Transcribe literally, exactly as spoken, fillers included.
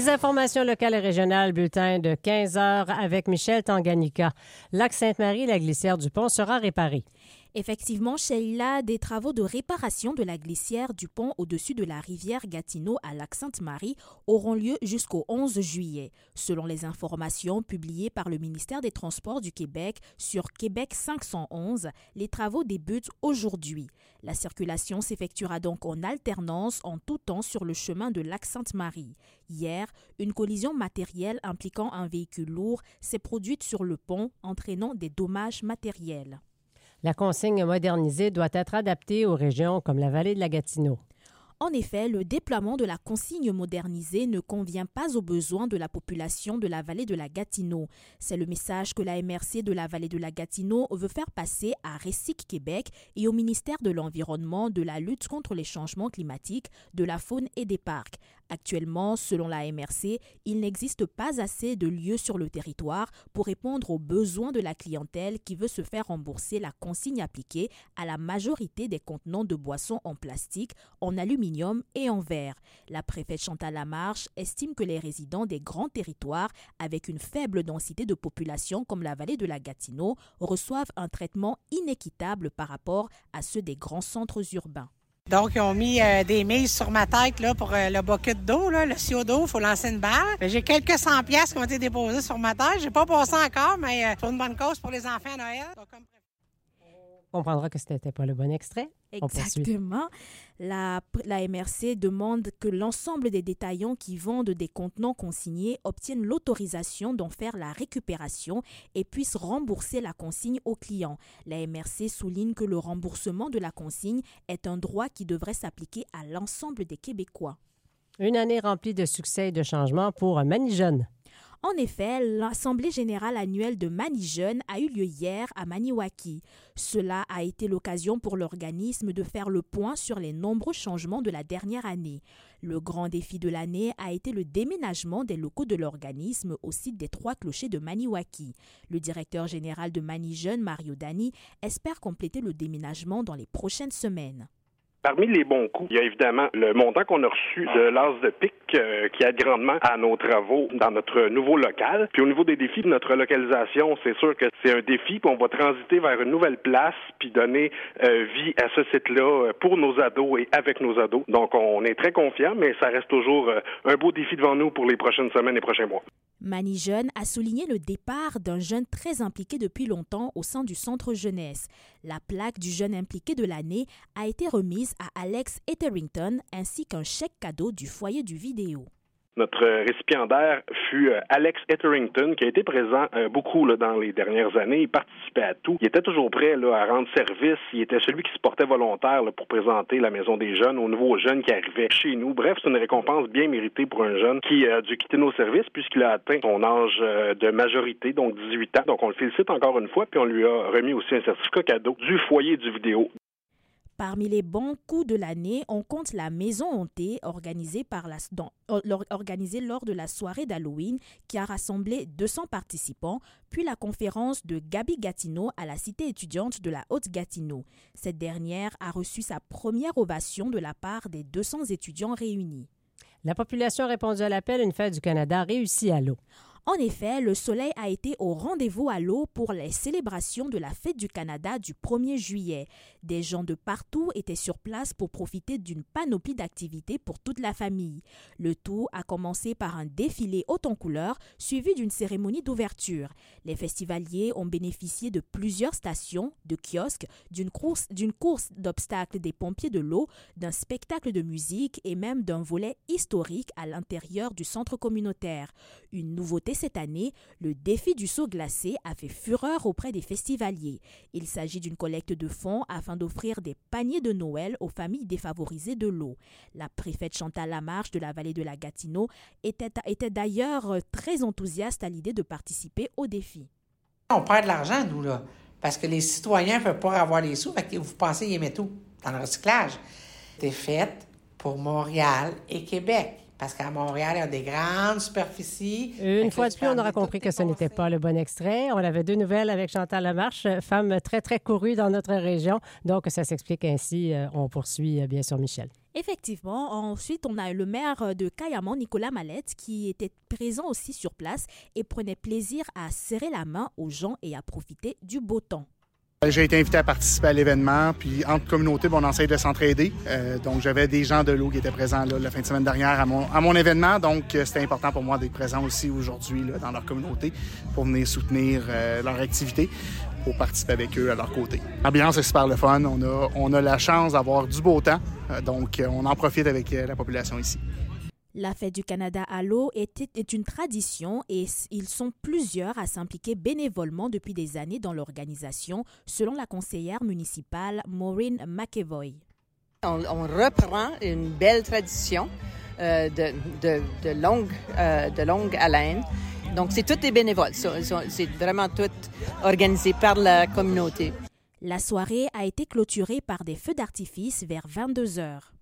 informations locales et régionales, bulletin de quinze heures avec Michel Tanganyika. Lac Sainte-Marie, la glissière du pont sera réparée. Effectivement, Sheila, des travaux de réparation de la glissière du pont au-dessus de la rivière Gatineau à Lac-Sainte-Marie auront lieu jusqu'au onze juillet. Selon les informations publiées par le ministère des Transports du Québec sur Québec cinq cent onze, les travaux débutent aujourd'hui. La circulation s'effectuera donc en alternance en tout temps sur le chemin de Lac-Sainte-Marie. Hier, une collision matérielle impliquant un véhicule lourd s'est produite sur le pont, entraînant des dommages matériels. La consigne modernisée doit être adaptée aux régions comme la vallée de la Gatineau. En effet, le déploiement de la consigne modernisée ne convient pas aux besoins de la population de la vallée de la Gatineau. C'est le message que la M R C de la vallée de la Gatineau veut faire passer à Récic Québec et au ministère de l'Environnement, de la lutte contre les changements climatiques, de la faune et des parcs. Actuellement, selon la M R C, il n'existe pas assez de lieux sur le territoire pour répondre aux besoins de la clientèle qui veut se faire rembourser la consigne appliquée à la majorité des contenants de boissons en plastique, en aluminium et en verre. La préfète Chantal Lamarche estime que les résidents des grands territoires avec une faible densité de population comme la vallée de la Gatineau reçoivent un traitement inéquitable par rapport à ceux des grands centres urbains. Donc, ils ont mis euh, des mises sur ma tête là, pour euh, le bucket d'eau, là, le sio d'eau, il faut lancer une balle. J'ai quelques cent piastres qui ont été déposés sur ma tête. J'ai pas passé encore, mais euh, pour une bonne cause pour les enfants à Noël. Donc, comme... On comprendra que ce n'était pas le bon extrait. Exactement. La, la M R C demande que l'ensemble des détaillants qui vendent des contenants consignés obtiennent l'autorisation d'en faire la récupération et puissent rembourser la consigne aux clients. La M R C souligne que le remboursement de la consigne est un droit qui devrait s'appliquer à l'ensemble des Québécois. Une année remplie de succès et de changements pour Manijeunes. En effet, l'Assemblée générale annuelle de Manijeunes a eu lieu hier à Maniwaki. Cela a été l'occasion pour l'organisme de faire le point sur les nombreux changements de la dernière année. Le grand défi de l'année a été le déménagement des locaux de l'organisme au site des Trois Clochers de Maniwaki. Le directeur général de Manijeunes, Mario Dani, espère compléter le déménagement dans les prochaines semaines. Parmi les bons coups, il y a évidemment le montant qu'on a reçu de l'As de pique euh, qui aide grandement à nos travaux dans notre nouveau local. Puis au niveau des défis de notre localisation, c'est sûr que c'est un défi, puis on va transiter vers une nouvelle place puis donner euh, vie à ce site-là pour nos ados et avec nos ados. Donc on est très confiants, mais ça reste toujours euh, un beau défi devant nous pour les prochaines semaines et prochains mois. Manijeunes a souligné le départ d'un jeune très impliqué depuis longtemps au sein du Centre Jeunesse. La plaque du jeune impliqué de l'année a été remise à Alex Etherington ainsi qu'un chèque cadeau du foyer du vidéo. Notre récipiendaire fut Alex Etherington, qui a été présent euh, beaucoup là, dans les dernières années. Il participait à tout. Il était toujours prêt là, à rendre service. Il était celui qui se portait volontaire là, pour présenter la Maison des Jeunes aux nouveaux jeunes qui arrivaient chez nous. Bref, c'est une récompense bien méritée pour un jeune qui a dû quitter nos services puisqu'il a atteint son âge euh, de majorité, donc dix-huit ans. Donc, on le félicite encore une fois, puis on lui a remis aussi un certificat cadeau du foyer du vidéo. Parmi les bons coups de l'année, on compte la Maison hantée organisée, par la, dans, organisée lors de la soirée d'Halloween qui a rassemblé deux cents participants, puis la conférence de Gabi Gatineau à la cité étudiante de la Haute-Gatineau. Cette dernière a reçu sa première ovation de la part des deux cents étudiants réunis. La population a répondu à l'appel. Une fête du Canada réussie à l'eau. En effet, le soleil a été au rendez-vous à l'eau pour les célébrations de la Fête du Canada du premier juillet. Des gens de partout étaient sur place pour profiter d'une panoplie d'activités pour toute la famille. Le tout a commencé par un défilé haut en couleurs suivi d'une cérémonie d'ouverture. Les festivaliers ont bénéficié de plusieurs stations, de kiosques, d'une course, d'une course d'obstacles des pompiers de l'eau, d'un spectacle de musique et même d'un volet historique à l'intérieur du centre communautaire. Une nouveauté cette année, le défi du seau glacé a fait fureur auprès des festivaliers. Il s'agit d'une collecte de fonds afin d'offrir des paniers de Noël aux familles défavorisées de l'eau. La préfète Chantal Lamarche de la vallée de la Gatineau était, était d'ailleurs très enthousiaste à l'idée de participer au défi. On perd de l'argent, nous, là, parce que les citoyens ne peuvent pas avoir les sous. Fait que vous pensez qu'ils mettent tout dans le recyclage. C'est fait pour Montréal et Québec. Parce qu'à Montréal, il y a des grandes superficies. Une fois de plus, on aura compris que ce n'était pas le bon extrait. On avait deux nouvelles avec Chantal Lamarche, femme très, très courue dans notre région. Donc, ça s'explique ainsi. On poursuit, bien sûr, Michel. Effectivement. Ensuite, on a le maire de Cayamon, Nicolas Mallette, qui était présent aussi sur place et prenait plaisir à serrer la main aux gens et à profiter du beau temps. J'ai été invité à participer à l'événement, puis entre communautés, bon, on essaie de s'entraider. Euh, donc, j'avais des gens de l'eau qui étaient présents là, la fin de semaine dernière à mon, à mon événement. Donc, euh, c'était important pour moi d'être présent aussi aujourd'hui là, dans leur communauté pour venir soutenir euh, leur activité, pour participer avec eux à leur côté. L'ambiance est super le fun. On a, on a la chance d'avoir du beau temps. Euh, donc, euh, on en profite avec euh, la population ici. La Fête du Canada à l'eau est, est une tradition et ils sont plusieurs à s'impliquer bénévolement depuis des années dans l'organisation, selon la conseillère municipale Maureen McEvoy. On, on reprend une belle tradition euh, de, de, de, longue, euh, de longue haleine. Donc, c'est tous des bénévoles. C'est vraiment tout organisé par la communauté. La soirée a été clôturée par des feux d'artifice vers vingt-deux heures.